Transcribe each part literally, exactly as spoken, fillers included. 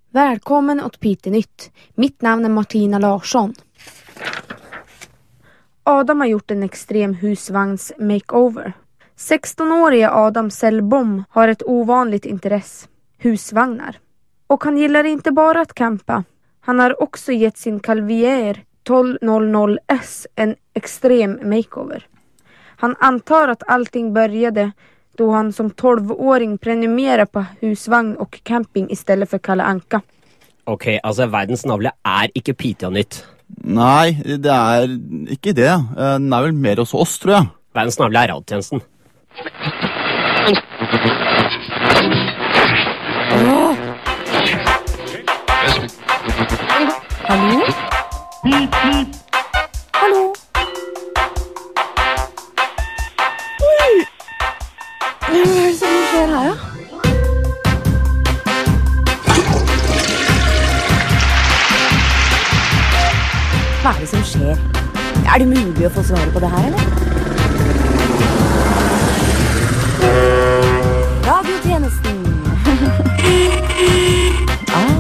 Välkommen åt Pitenytt. Mitt namn är Martina Larsson. Adam har gjort en extrem husvagns makeover. sexton-årige Adam Sellbom har ett ovanligt intresse, husvagnar. Och han gillar inte bara att campa. Han har också gett sin Calvier tolv hundra S en extrem makeover. Han antar att allting började då han som tolv-åring prenumererade på husvagn och camping istället för Kalle Anka. Ok, altså verdens navle er ikke Pitenytt. Nei, det er ikke det. Den er vel mer hos oss, tror jeg. Verdens navle er radiotjenesten. Åh! Hallo? Hallo? Oi! Hva er det som skjer her, da? Hva er det som skjer? Er det mulig å få svare på det her, eller? Radiotjenesten. ah.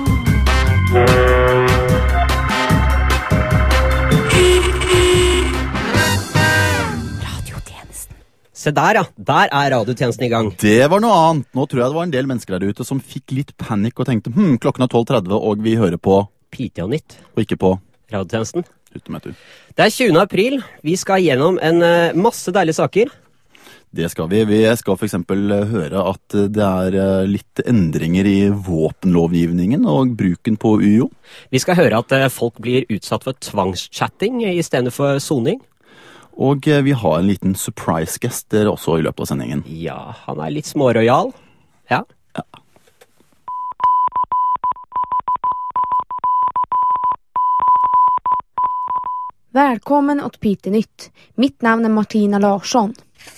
Radiotjenesten. Se der, ja. Der er radiotjenesten i gang. Det var noe annet. Nå tror jeg det var en del mennesker der ute som fikk litt panikk og tenkte, hm, klokken er tolv tretti og vi hører på Pitenytt. Og ikke på Radiotjenesten. Det er tjuende april. Vi skal gjennom en uh, masse deilige saker. Det skal vi. Vi skal for eksempel høre at det er uh, litt endringer i våpenlovgivningen og bruken på U I O. Vi skal høre at uh, folk blir utsatt for tvangschatting i stedet for soning. Og uh, vi har en liten surprise guest der også i løpet av sendingen. Ja, han er litt småroyal. Ja. Ja. Välkommen åt Pitenytt. Mitt namn är Martina Larsson.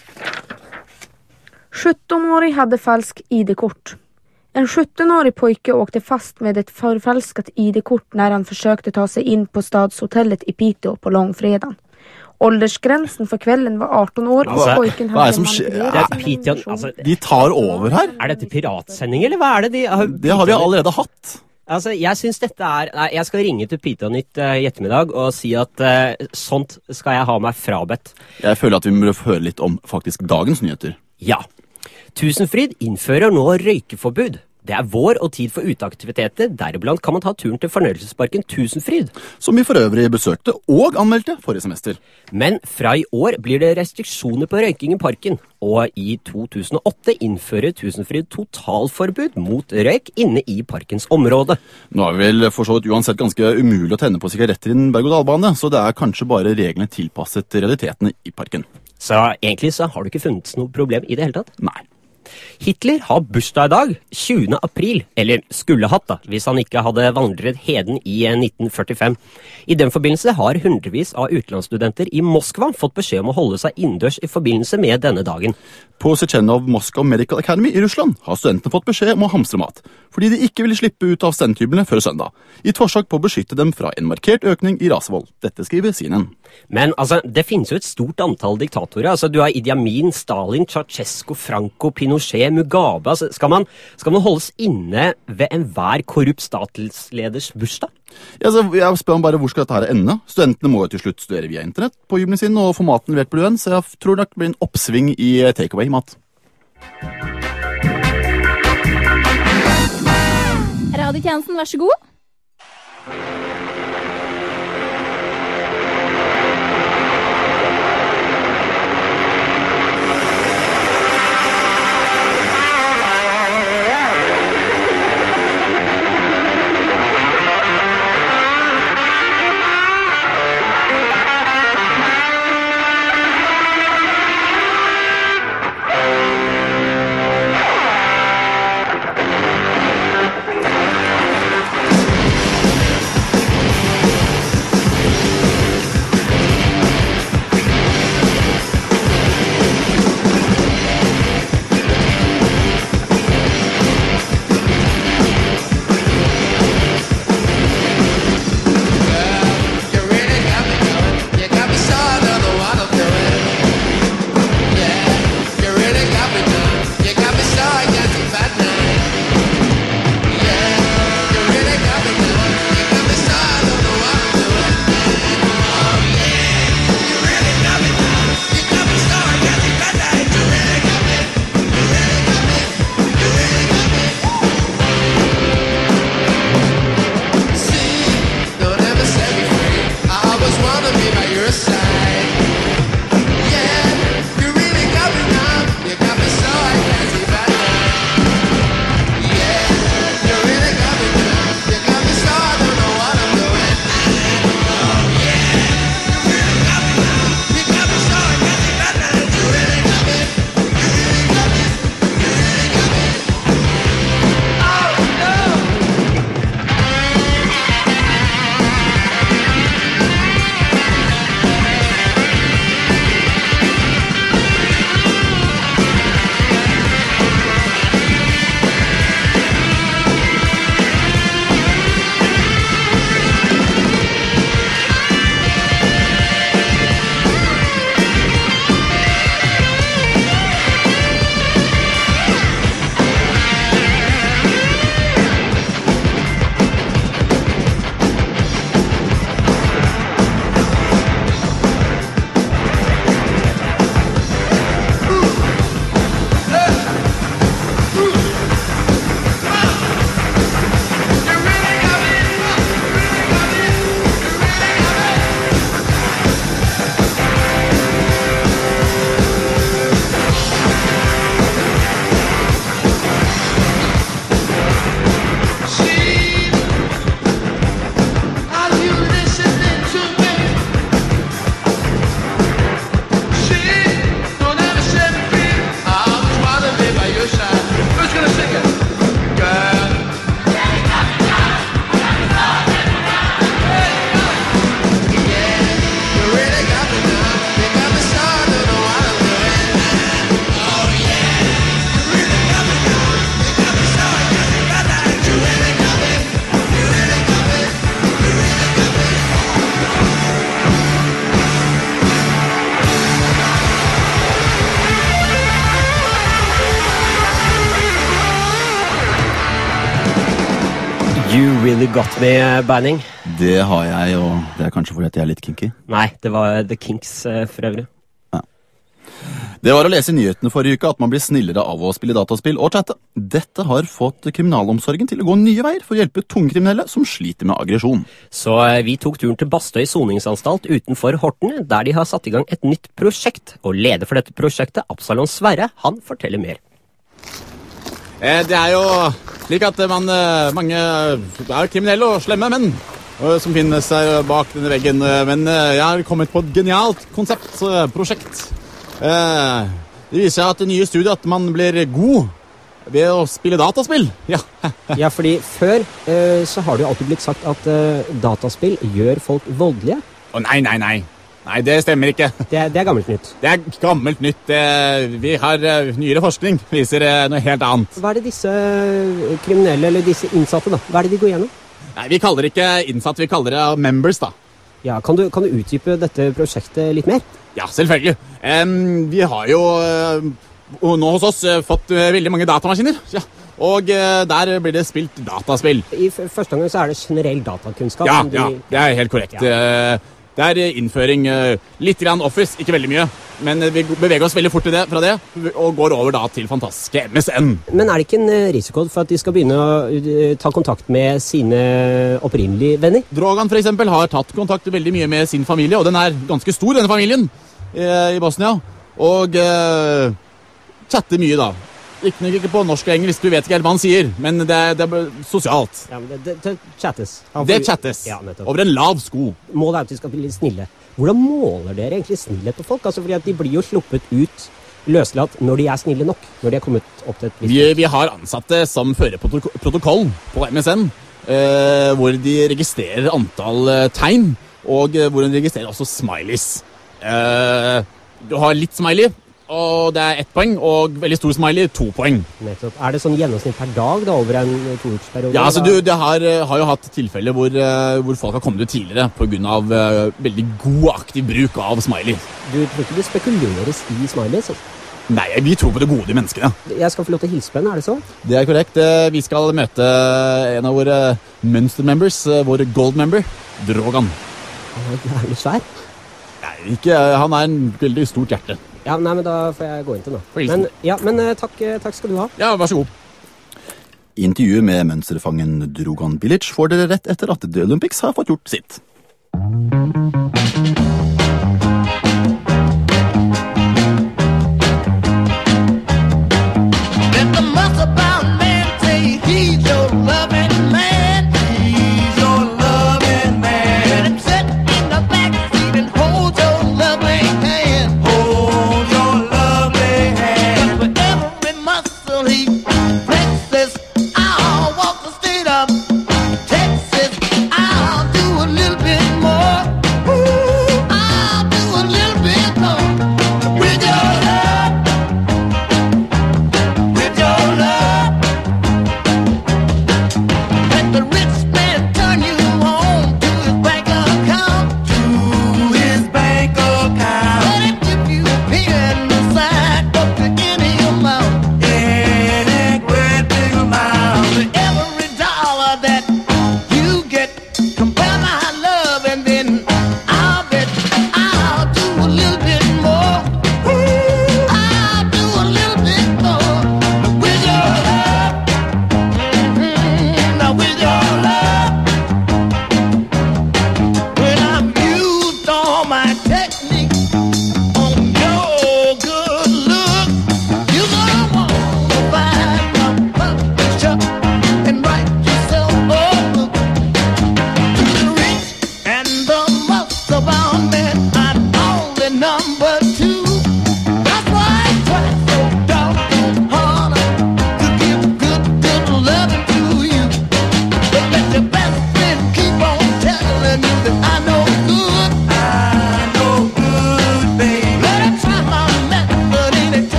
sjutton-årig hade falsk I D-kort. En sjutton-årig pojke åkte fast med ett förfalskat I D-kort när han försökte ta sig in på stadshotellet i Piteå på långfredagen. Åldersgränsen för kvällen var arton år altså, og pojken hva er det som skjer? Det er Piteå, altså, de tar over her. Er dette piratsending, eller hva er det de har? Det har vi allerede hatt. Altså, jeg synes dette er... Nei, jeg skal ringe til Pitenytt uh, i ettermiddag og si at uh, sånt skal jeg ha meg frabedt. Jeg føler at vi må høre litt om faktisk dagens nyheter. Ja. Tusenfryd innfører nå røykeforbud. Det er vår og tid for uteaktiviteter. Deriblant kan man ta turen til fornøyelsesparken Tusenfryd. Som vi for øvrig besøkte og anmeldte forrige semester. Men fra i år blir det restriksjoner på røyking i parken. Og i to tusen og åtte innfører Tusenfryd totalforbud mot røyk inne i parkens område. Nå er vi vel for så vidt uansett ganske umulig å tenne på sigaretter i en berg-og-dal-bane, så det er kanskje bare reglene tilpasset realitetene i parken. Så egentlig så har du ikke funnet noe problem i det hele tatt? Nei. Hitler har bursdag i dag, tjuende april, eller skulle hatt da, hvis han ikke hadde vandret heden i nitten førtifem. I den forbindelse har hundrevis av utenlandsstudenter i Moskva fått beskjed om å holde seg innendørs i forbindelse med denne dagen. På Sechenov Moscow Medical Academy i Russland har studentene fått beskjed om å hamstre mat, fordi de ikke ville slippe ut av studenthyblene før søndag, i et forsøk på å beskytte dem fra en markert økning i rasevold. Dette skriver C N N. Men altså, det finnes jo et stort antall diktatorer. Altså, du har Idi Amin, Stalin, Ceausescu, Franco, Pinochet, Mugabe. Altså, skal man, skal man holdes inne ved enhver korrupt statsleders bursdag? Ja, altså, jeg spør meg bare hvor skal dette her ende. Studentene må jo til slutt studere via internett på hybelen sin og få maten levert på luen, så jeg tror det blir en oppsving i takeaway-mat. Radiotjenesten, vær så god. You really got me, Banning. Det har jeg, og det er kanskje fordi at jeg er litt kinky. Nei, det var The Kinks uh, for øvrig. Ja. Det var å lese i nyhetene forrige uke at man blir snillere av å spille dataspill og chatte. Dette har fått kriminalomsorgen til å gå nye veier for å hjelpe tungkriminelle som sliter med aggresjon. Så uh, vi tok turen til Bastøy soningsanstalt utenfor Horten, der de har satt i gang et nytt prosjekt. Og leder for dette prosjektet, Absalon Sverre, han forteller mer. Det er jo slik at man, mange er kriminelle og slemme menn som finner seg bak denne veggen, men jeg har kommet på et genialt konsept, prosjekt. Det viser seg at det nye studiet at man blir god ved å spille dataspill. Ja, ja fordi før så har det jo alltid blitt sagt at dataspill gjør folk voldelige. Å nei, nei, nei. Nei, det stemmer ikke. Det er, det er gammelt nytt. Det er gammelt nytt. Det, vi har uh, nyere forskning, viser uh, noe helt annet. Hva er det disse kriminelle, eller disse innsatte da? Hva er det de går gjennom? Nei, vi kaller det ikke innsatt, vi kaller det members da. Ja, kan du, kan du utdype dette prosjektet litt mer? Ja, selvfølgelig. Um, vi har jo uh, nå hos oss uh, fått uh, veldig mange datamaskiner. Ja. Og uh, der blir det spilt dataspill. I f- første gang så er det generell datakunnskap. Ja, de... ja, det er helt korrekt. Ja. Uh, Det er innføring, litt grann Office, ikke veldig mye, men vi beveger oss veldig fort til det, fra det, og går over da til fantastiske M S N. Men er det ikke en risiko for at de skal begynne å ta kontakt med sine opprinnelige venner? Drogan for eksempel har tatt kontakt veldig mye med sin familie, og den er ganske stor, denne familien, i Bosnia, og uh, chatter mye da. Ikke, ikke på norsk og engelsk, du vet ikke helt hva han sier, men det, det er sosialt. Ja, men det, det, det chattes. Det chattes, ja, over en lav sko. Målet er at de skal bli snille. Hvordan måler dere egentlig snillhet på folk? Altså, fordi at de blir jo sluppet ut løslatt når de er snille nok, når de er kommet opp til et visst. Vi, vi har ansatte som fører protokoll på M S N, eh, hvor de registrerer antall eh, tegn, og eh, hvor de registrerer også smileys. Eh, du har litt smiley, og det er ett poeng, og veldig stor smiley, to poeng. Nettopp. Er det sånn gjennomsnitt per dag da, over en to-ukersperiode? Ja, altså du, det har, har jo hatt tilfeller hvor, hvor folk har kommet ut tidligere på grunn av uh, veldig god aktiv bruk av smiley. Du tror ikke det spekuleres i smileys? Altså? Nei, vi tror på det gode i menneskene. Jeg skal få lov til å hilse på henne, er det så? Det er korrekt. Vi skal møte en av våre Munster members, vår gold member, Drogan. Han er jævlig svær. Nei, ikke, han er en veldig stort hjerte. Ja, nei, men da får jeg gå inn til nå. Men, ja, men takk, takk skal du ha. Ja, vær så god. I intervjuet med mønsterfangen Drogan Bilic får dere rett etter at The Olympics har fått gjort sitt. Texas, I'll do a little bit more. Ooh,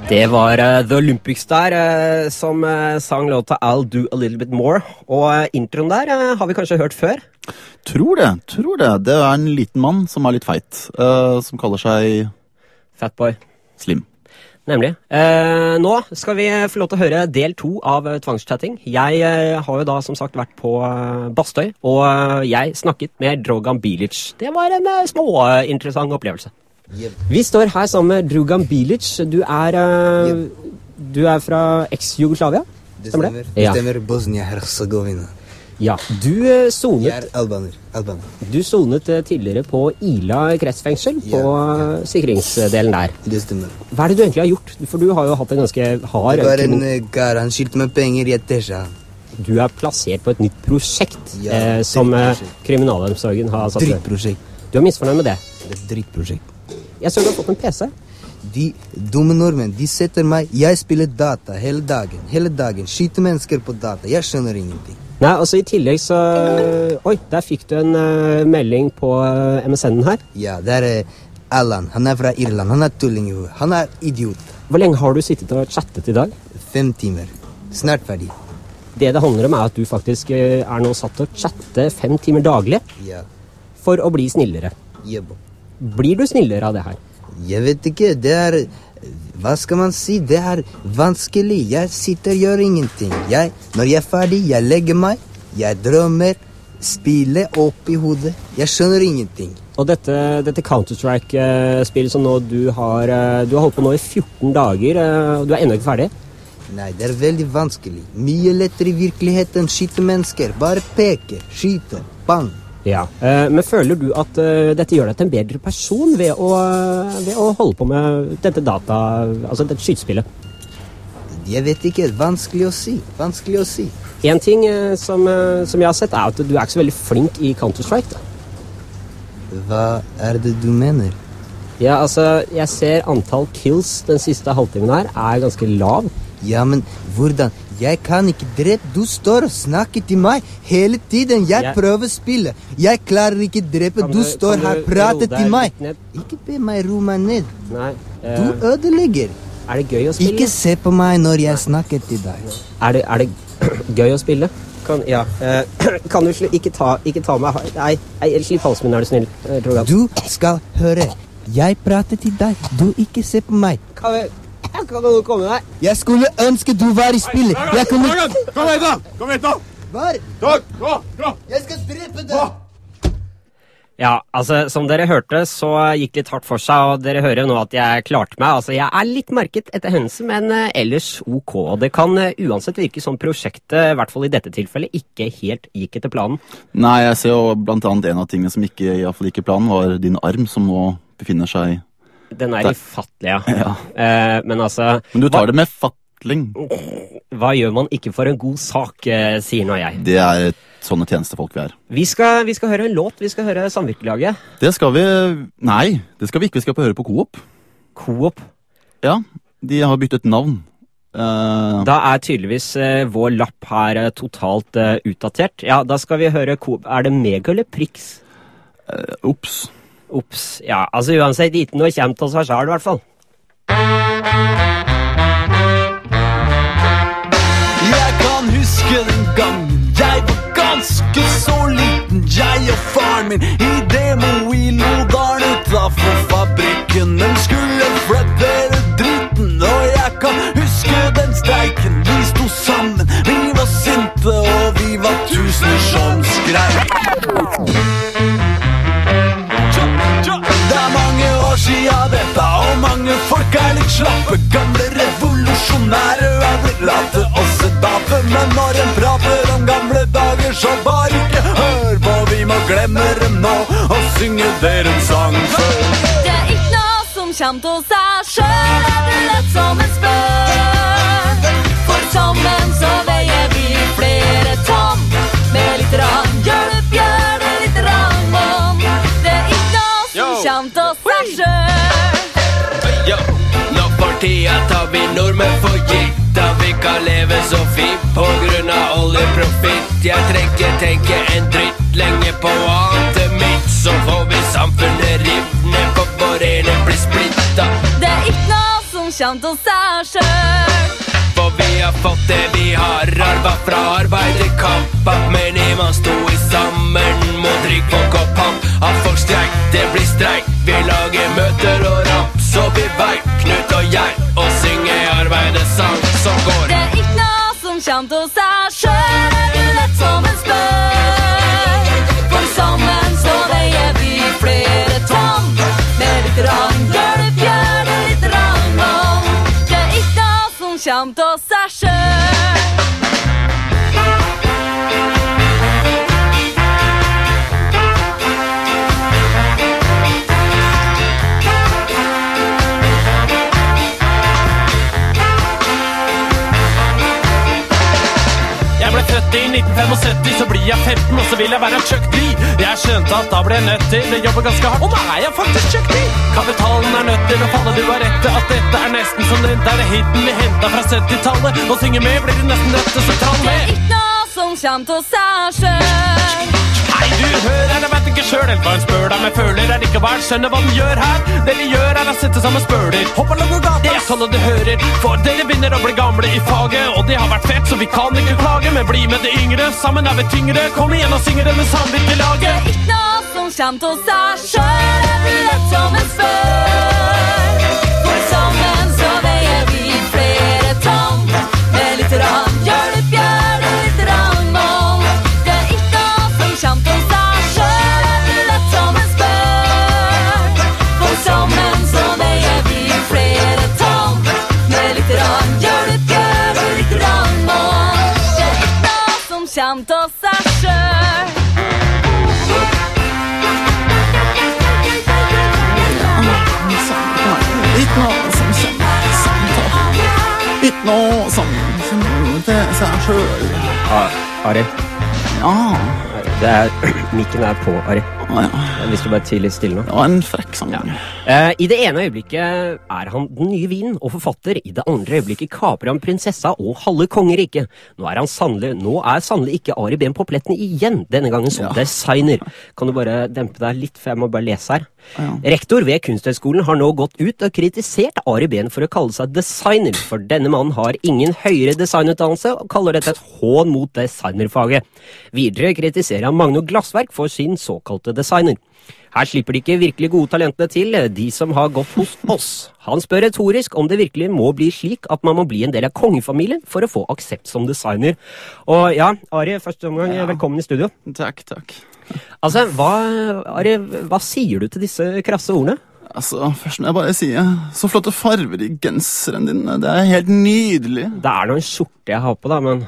Det var uh, The Olympics der, uh, som uh, sang låta I'll Do A Little Bit More. Og uh, introen der uh, har vi kanskje hørt før? Tror det, tror det. Det er en liten mann som er litt feit, uh, som kaller seg... Fatboy. Slim. Nemlig. Uh, nå skal vi få lov til å høre del to av uh, tvangschatting. Jeg uh, har jo da som sagt vært på uh, Bastøy, og uh, jeg snakket med Drogan Bilic. Det var en uh, småinteressant opplevelse. Yep. Vi står her sammen med Drugan Bilic. Du er, uh, yep. du er fra eks-Jugoslavia? Det stemmer. Det, det stemmer. Ja. Bosnia-Herzegovina. Ja, du uh, sonet... Jeg er albaner. albaner. Du sonet uh, tidligere på Ila kretsfengsel, ja, på uh, ja. sikringsdelen der. Det stemmer. Hva er det du egentlig har gjort? For du har jo hatt en ganske hard... Det var en uh, gar, han skilte med penger i et tesja. Du er plassert på et nytt prosjekt, ja, uh, som uh, kriminalomsorgen har satt... Drittprosjekt. Du er misfornøyd med det? Det er et drittprosjekt. Jeg så du har fått en P C. De dumme nordmenn, de setter meg... Jeg spiller data hele dagen, hele dagen. Skyter mennesker på data. Jeg skjønner ingenting. Nei, altså i tillegg så... Oi, der fikk du en uh, melding på uh, M S N-en her. Ja, det er uh, Alan. Han er fra Irland. Han er tulling. Han er idiot. Hvor lenge har du sittet og chattet i dag? Fem timer. Snart ferdig. Det det handler om er at du faktisk uh, er nå satt og chatte fem timer daglig. Ja. For å bli snillere. Jebbo. Blir du snillere av det her? Jeg vet ikke, det er... Hva skal man si? Det er vanskelig. Jeg sitter og gjør ingenting. Jeg, når jeg er ferdig, jeg legger meg, jeg drømmer, spiller opp i hodet. Jeg skjønner ingenting. Og dette, dette Counter-Strike-spillet som nå du har, du har holdt på nå i fjorten dager, og du er ennå ikke ferdig? Nei, det er veldig vanskelig. Mye lettere i virkeligheten, skyte mennesker, bare peke, skyte, bang. Ja, uh, men føler du at uh, dette gjør deg til en bedre person ved å, uh, ved å holde på med dette data, altså dette skytespillet? Jeg vet ikke, vanskelig å si, vanskelig å si. En ting uh, som, uh, som jeg har sett er at du er ikke så veldig flink i Counter-Strike da. Hva er det du mener? Ja, altså, jeg ser antall kills den siste halvtimen her er ganske lav. Ja, men hvordan? Jeg kan ikke drepe. Du står og snakker til meg hele tiden. Jeg, jeg... prøver å spille. Jeg klarer ikke drepe. Du, du står her og prater til meg. Ikke be meg ro meg ned. Nei, uh... Du ødelegger. Er det gøy å spille? Ikke se på meg når jeg snakker til deg. Er det, er det gøy å spille? Kan, ja. Uh, kan du sl- ikke, ta, ikke ta meg... Nei, nei slipp halsen min, er du snill. Uh, du skal høre. Jeg prater til deg. Du ikke se på meg. Kan vi... Kan du komme deg? Jeg skulle ønske du var i spillet. Jeg kunne... Kom hit da! Kom hit da! Var? Takk! Gå! Gå! Jeg skal drepe deg! Ja, altså, som dere hørte, så gikk litt hardt for seg, og dere hører jo nå at jeg klarte meg. Altså, jeg er litt merket etter hendelse, men uh, ellers ok. Det kan uh, uansett virke som prosjektet, i hvert fall i dette tilfellet, ikke helt gikk etter planen. Nei, jeg ser jo blant annet en av tingene som ikke, i hvert fall ikke planen, var din arm som nå befinner seg... Den er ifattelig, ja. ja. Uh, men altså... Men du tar hva, det med fatling. Hva gjør man ikke for en god sak, uh, sier nå jeg. Det er sånne tjenestefolk vi er. Vi skal, vi skal høre en låt, vi skal høre Samvirkelaget. Det skal vi... Nei, det skal vi ikke. Vi skal på høre på Coop. Coop? Ja, de har byttet navn. Uh, da er tydeligvis uh, vår lapp her uh, totalt uh, utdatert. Ja, da skal vi høre Coop. Er det Mega eller Prix? Uh, Ops. Ops, ja, altså uansett ikke noe kjent hos oss selv i hvert fall. Jeg kan huske den gangen jeg var ganske så liten. Jeg og faren min i demo i Lodalen utenfor fabrikken. Den skulle flytte dritten, og jeg kan huske den streiken. Vi sto sammen, vi var sinte, og vi var tusener som skreik. Det er mange år siden dette, og mange folk er litt slappe. Gamle revolusjonære er blitt late og sedate. Men når en prater om gamle dager, så bare ikke hør på. Vi må glemme dem nå og synge deres sang før. Det er ikke noe som kommer til seg selv, er det lett som en spør. For sammen så veier vi flere tom. Med litt rann hjelp gjør det litt rann om. Det er ikke noe som kommer til seg selv. Yo, nå for tida tar vi nordmenn for gitt. Da vi kan leve så fint på grunn av oljeprofitt. Jeg trenger tenke en dritt lenge på annet mitt. Så får vi samfunnet rivne på vår ene blir splitta. Det er ikke noe som kommer til seg selv. For vi har fått det vi har arvet fra arbeiderkamp. At menigmann sto i sammen mot rikfolk og pamp. At folk streik, det blir streik. Vi lager møter og rapp. Så vi veit, Knut og jeg, og synge arbeidesang som går. Det er ikke noe som kommer til seg selv. Er du lett som en spør? For sammen så veier vi flere tonn. Med litt rann, gjør det fjør, det litt rann om. Det er ikke noe som kommer til seg selv. Jeg ble født i nitten syttifem, så blir jeg femten, og så vil jeg være Chuck D. Jeg skjønte at da ble jeg nødt til å jobbe ganske hardt. Og nå er jeg faktisk Chuck D. Kapitalen er nødt til å falle, du har rett til at dette er nesten som den der hiten vi hentet fra syttitallet. Og synge med blir du nesten nødt til å trall Det er med. ikke noe som kommer til seg selv. Nei, du hører, jeg vet ikke selv helt hva en spør deg, men føler er ikke hver skjønner hva den gjør her. Det de gjør er å sette sammen spøler. Hoppa langt og gata. Det er sånn at du hører, for dere begynner å bli gamle i faget. Og det har vært fett, så vi kan ikke klage, men bli med det yngre. Sammen er vi tyngre, kom igjen og synger det med samvitt i laget. Det er ikke noe som kommer til seg selv. Er du lett som en spør? For sammen så veier vi flere tonn. Med litt rann, gjør det fjør, det litt rann om. Det er ikke noe som kommer til seg selv. Er du lett som en spør? For sammen så veier vi flere tonn. Med litt rann, gjør det fjør, det litt rann om. Det er ikke noe som kommer til seg selv. Ikke noe som kjenner samtale. Ikke noe som kjenner til seg selv. Ari, Ja, det er, mikken er på, Ari. ja, ja. Hvis du bare tier litt stille nå. Det var en frekk sang. Eh, I det ene øyeblikket er han den nye vinen og forfatter. I det andre øyeblikket kaper han prinsessa og halve kongeriket. Nå er han sannelig, nå er sannelig ikke Ari Ben på pletten igjen, denne gangen som Ja. designer. Kan du bare dempe deg litt, for jeg må bare lese her. Ja. Rektor ved Kunsthøgskolen har nå gått ut og kritisert Ari Ben for å kalle seg designer, for denne mannen har ingen høyere designutdannelse og kaller dette et hån mot designerfaget. Videre kritiserer han Magno Glassverk for sin såkalte designer. Her slipper de ikke virkelig gode talentene til, de som har gått hos oss. Han spør retorisk om det virkelig må bli slik at man må bli en del av kongefamilien for å få aksept som designer. Og ja, Ari, første omgang, Ja. velkommen i studio. Takk, takk. Altså, hva, Ari, hva sier du til disse krasse ordene? Altså, først må jeg bare si, så flotte farver i genseren din, det er helt nydelig. Det er noe en skjorte jeg har på da, men...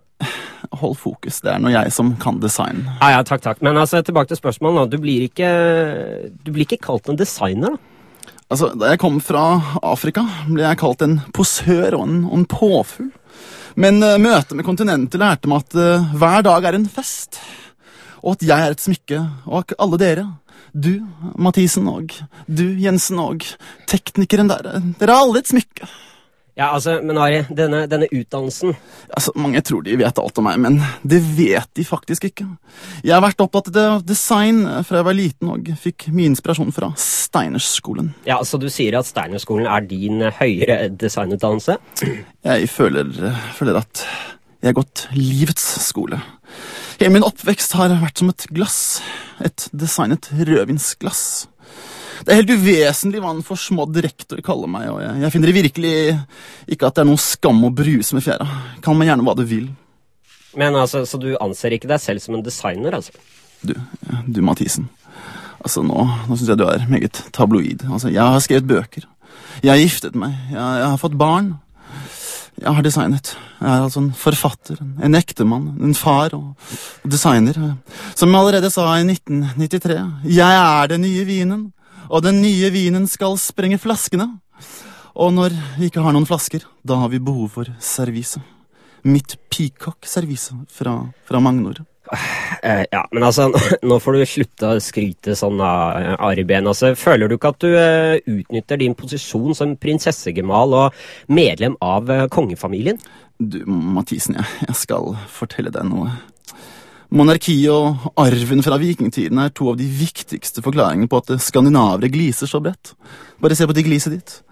Hold fokus, det er noe jeg som kan design. Ja, ja, takk, takk. Men altså, tilbake til spørsmålet da. Du blir ikke, du blir ikke kalt en designer da? Altså, da jeg kom fra Afrika, ble jeg kalt en posør og en, og en påfugl. Men uh, møtet med kontinentet lærte meg at uh, hver dag er en fest. Og at jeg er et smykke, og at alle dere, du, Mathisen og du, Jensen og teknikeren der, dere er alle et smykke. Ja, altså, men Ari, denne, denne utdannelsen... Altså, mange tror de vet alt om meg, men det vet de faktisk ikke. Jeg har vært opptatt av design fra jeg var liten og fikk min inspirasjon fra Steinerskolen. Ja, så du sier at Steinerskolen er din høyere designutdannelse? Jeg føler, føler at jeg har gått livets skole. Hele min oppvekst har vært som et glass, et designet rødvinsglass. Det er helt uvesentlig hva en forsmådd rektor kaller meg, og jeg, jeg finner det virkelig ikke at det er noe skam å bruse med fjæra. Kall meg gjerne hva du vil. Men altså, så du anser ikke deg selv som en designer, altså? Du, du Mathisen. Altså, nå, nå synes jeg du er meget tabloid. Altså, jeg har skrevet bøker. Jeg har giftet meg. Jeg, jeg har fått barn. Jeg har designet. Jeg er altså en forfatter, en ektemann, en far og, og designer. Som jeg allerede sa i nitten nittitre. Jeg er den nye vinen. Og den nye vinen skal sprenge flaskene. Og når vi ikke har noen flasker, da har vi behov for servise. Mitt peacock-servise fra, fra Magnor. Eh, ja, men altså, nå får du slutte å skryte sånn av Ari Ben. Altså, føler du ikke at du eh, utnytter din posisjon som prinsessegemal og medlem av eh, kongefamilien? Du, Mathisen, jeg, jeg skal fortelle deg noe. Monarkiet og arven fra vikingtiden er to av de viktigste forklaringene på at skandinavere gliser så bredt. Bare se på de gliset ditt.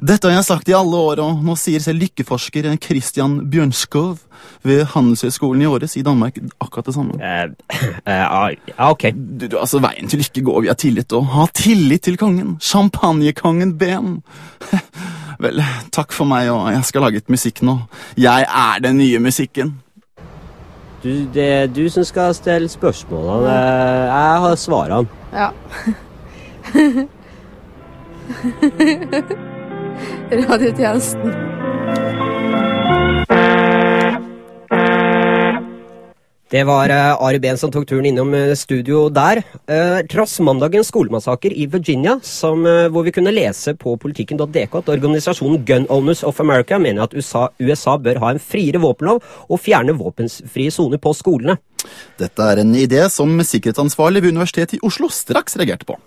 Dette har jeg sagt i alle år, og nå sier selv lykkeforsker Christian Bjørnskov ved Handelshøyskolen i Åres i Danmark akkurat det samme. Uh, uh, ja, ok. Du, du, altså, veien til lykke går via tillit, og ha tillit til kongen. Champagnekongen Ben. Vel, takk for meg, og jeg skal lage et musikk nå. Jeg er den nye musikken. Du, det er du som skal stelle spørsmålene. Jeg har svarene. Ja. Radiotjenesten. Det var uh, Ari Behn som tok turen innom uh, studio der. Uh, trass mandagens skolemassaker i Virginia, som, uh, hvor vi kunne lese på politikken punktum d k at organisasjonen Gun Owners of America mener at U S A, U S A bør ha en friere våpenlov og fjerne våpenfrie soner på skolene. Dette er en idé som sikkerhetsansvarlig ved Universitetet i Oslo straks reagerte på.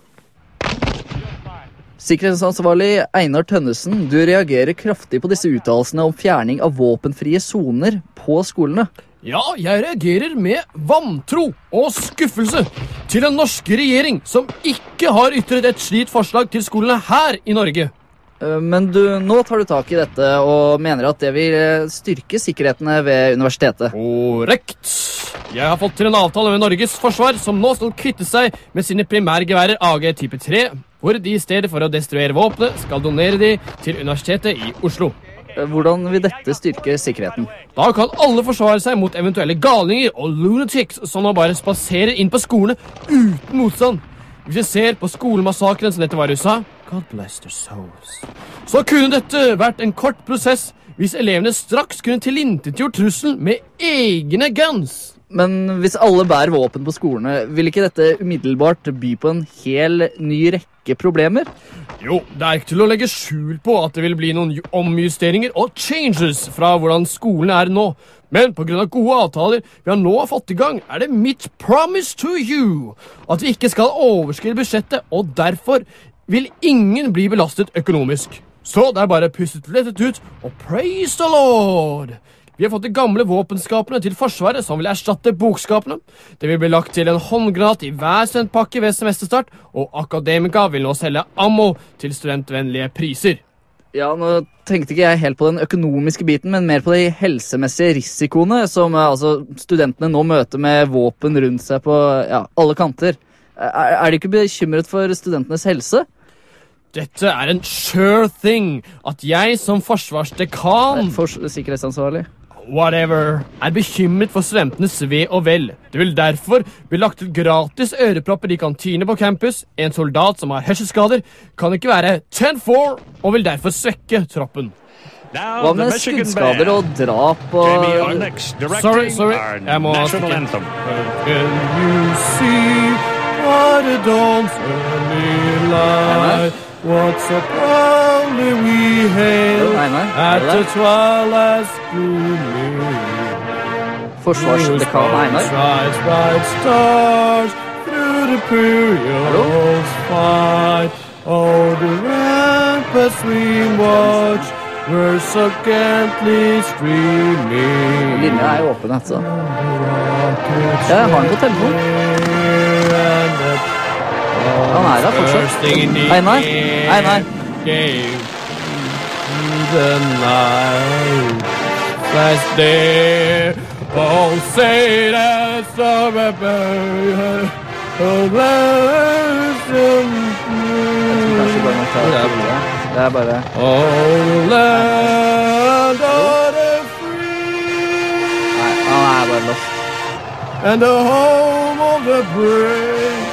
Sikkerhetsansvarlig Einar Tønnesen, du reagerer kraftig på disse uttalelsene om fjerning av våpenfrie soner på skolene. Ja, jeg reagerer med vantro og skuffelse til den norske regjering som ikke har ytret et slikt forslag til skolene her i Norge. Men du, nå tar du tak i dette og mener at det vil styrke sikkerhetene ved universitetet. Korrekt. Jeg har fått til en avtale med Norges forsvar som nå skal kvitte seg med sine primærgeværer A G type tre, hvor de i stedet for å destruere våpenet skal donere de til Universitetet i Oslo. Hvordan vil dette styrke sikkerheten? Da kan alle forsvare seg mot eventuelle galninger og lunatics som nå bare spaserer inn på skolene uten motstand. Hvis vi ser på skolemassakren som dette var i U S A, God bless their souls, så kunne dette vært en kort prosess hvis elevene straks kunne tilintetgjort trusselen med egne guns. Men hvis alle bærer våpen på skolene, vil ikke dette umiddelbart by på en hel ny rekke problemer? Jo, det er ikke til å legge skjul på at det vil bli noen omjusteringer og changes fra hvordan skolen er nå. Men på grunn av gode avtaler vi har nå fått i gang, er det mitt promise to you at vi ikke skal overskride budsjettet, og derfor vil ingen bli belastet økonomisk. Så det er bare pustet lettet ut, og praise the Lord! Vi har fått de gamle våpenskapene til forsvaret som vil erstatte bokskapene. Det vil bli lagt til en håndgranat i hver studentpakke ved semesterstart, og akademika vil nå selge ammo til studentvennlige priser. Ja, nå tenkte ikke jeg helt på den økonomiske biten, men mer på de helsemessige risikoene som altså, studentene nå møter med våpen rundt seg på ja, alle kanter. Er, er de ikke bekymret for studentenes helse? Dette er en sure thing at jeg som forsvarsdekan For sikkerhetsansvarlig Whatever er bekymret for studentenes ve og vel. Det vil derfor bli lagt til gratis ørepropper i kantine på campus. En soldat som har hørselsskader kan ikke være ten four og vil derfor svekke troppen. Hva med skuddskader og drap og... Sorry, sorry, jeg må stikke. Can you see what a dawns early light? What so proudly we hail at the twilight's glooming. Forsvarsdekan Einar. Bright, bright stars through the periods fight. Oh, the ramparts we watch were so gently streaming. Linja er åpen, altså. Jeg har den på telefonen. Han er der fortsatt. Einar, Einar. The night that's there. Oh, say that's a rebel. Oh, listen. Kanskje bare må ta det. Det er bare... Oh, land of the free. Nei, han er bare lost. And the home of the brave.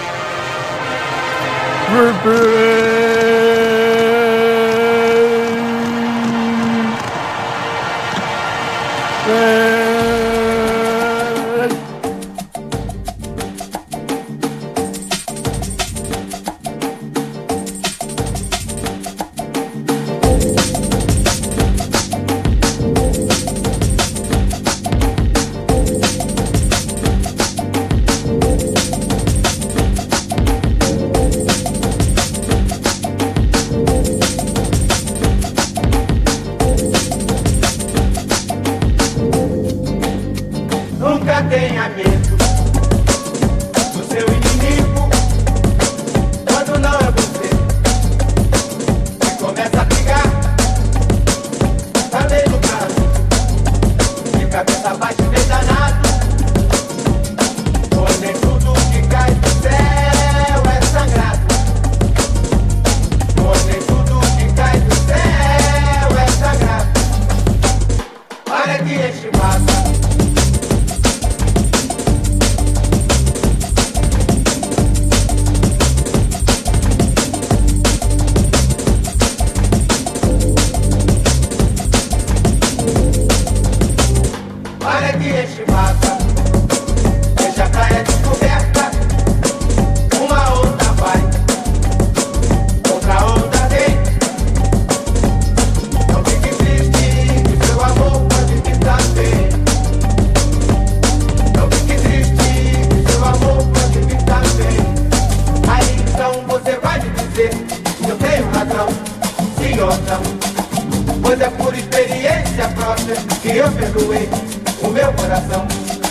idiota. Pois é por experiência própria que eu perdoei o meu coração.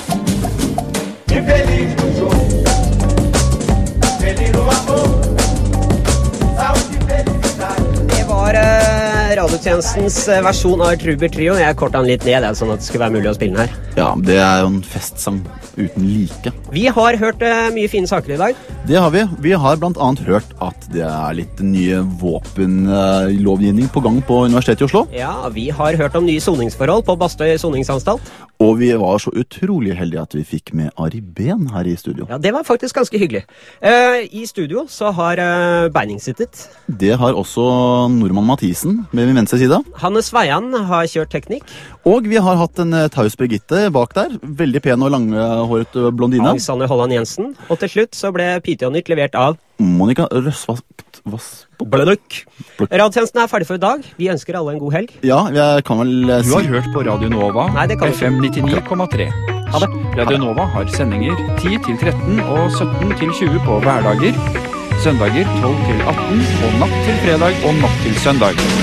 Infeliz no jogo, feliz no amor, saúde e felicidade. Det var uh, radiotjenestens uh, versjon av Truber Trio. Jeg kortet den litt ned, det, sånn at det skulle være mulig å spille den her. Ja, det er jo en festsang uten like. Vi har hørt uh, mye fine saker i dag. Det har vi. Vi har blant annet hørt at det er litt nye våpenlovgivning på gang på Universitetet i Oslo. Ja, vi har hørt om nye soningsforhold på Bastøy soningsanstalt. Og vi var så utrolig heldige at vi fikk med Ari Ben her i studio. Ja, det var faktisk ganske hyggelig. Uh, I studio så har uh, Beining sittet. Det har også Norman Mathisen med min venstre side. Hanne Sveian har kjørt teknikk. Og vi har hatt en uh, taus Birgitte bak der. Veldig pen og langhåret uh, blondine. Alexander Holland Jensen. Og til slutt så ble Pite og Nytt levert av Monika Røsvast. Bløduk. Radiotjenesten er ferdig for i dag. Vi ønsker alle en god helg. Ja, jeg kan vel uh, si... Du har hørt på Radio Nova, Nei, F M nittini komma tre. Ha det. Radio Nova har sendinger ti til tretten og sytten til tjue på hverdager, søndager tolv til atten og natt til fredag og natt til søndag.